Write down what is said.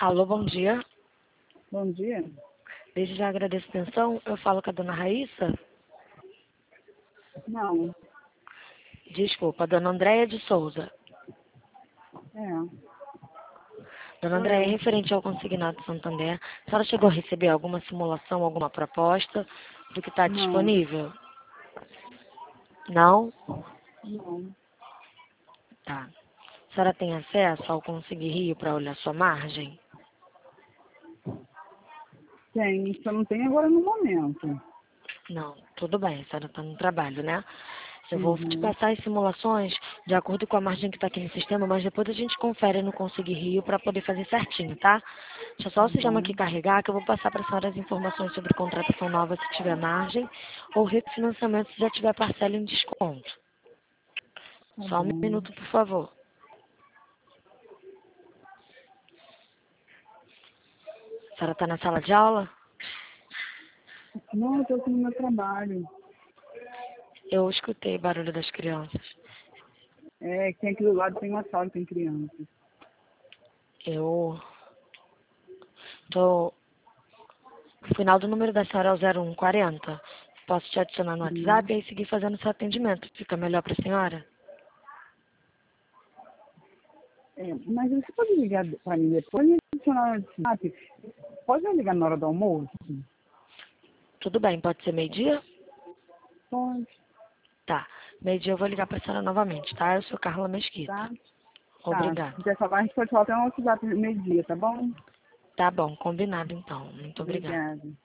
Alô, bom dia. Bom dia. Desde já agradeço a atenção. Eu falo com a dona Raíssa. Não, Desculpa, a dona Andréia de Souza. é. Dona Sou Andréia, eu. referente ao consignado Santander, a senhora chegou a receber alguma simulação, alguma proposta do que está Não, disponível? Não? não. Tá. A senhora tem acesso ao Conseguir Rio para olhar sua margem? Tem, só não tem agora no momento. Não, tudo bem, a senhora está no trabalho, né? Eu vou te Uhum. passar as simulações de acordo com a margem que está aqui no sistema, mas depois a gente confere no Conseguir Rio para poder fazer certinho, tá? Deixa só o Tá sistema bom. aqui carregar, que eu vou passar para a senhora as informações sobre contratação nova se tiver margem, ou refinanciamento se já tiver parcela em desconto. Tá Só um bom. minuto, por favor. A senhora está na sala de aula? Não, eu tô aqui no meu trabalho. Eu escutei barulho das crianças. É, que tem aqui do lado tem uma sala que tem crianças. Eu tô... O final do número da senhora é o 0140. Posso te adicionar no Uhum. WhatsApp e aí seguir fazendo seu atendimento. Fica melhor para a senhora? É, mas você pode ligar para mim depois e adicionar no WhatsApp? Pode me ligar na hora do almoço? Tudo bem, pode ser meio-dia? Pode, Tá. Meio-dia eu vou ligar pra senhora novamente, tá? Eu sou Carla Mesquita. tá? Tá. Se Obrigada. quiser falar, a gente pode falar até no WhatsApp meio-dia, tá bom? Tá bom, combinado então. Muito obrigada. Obrigada.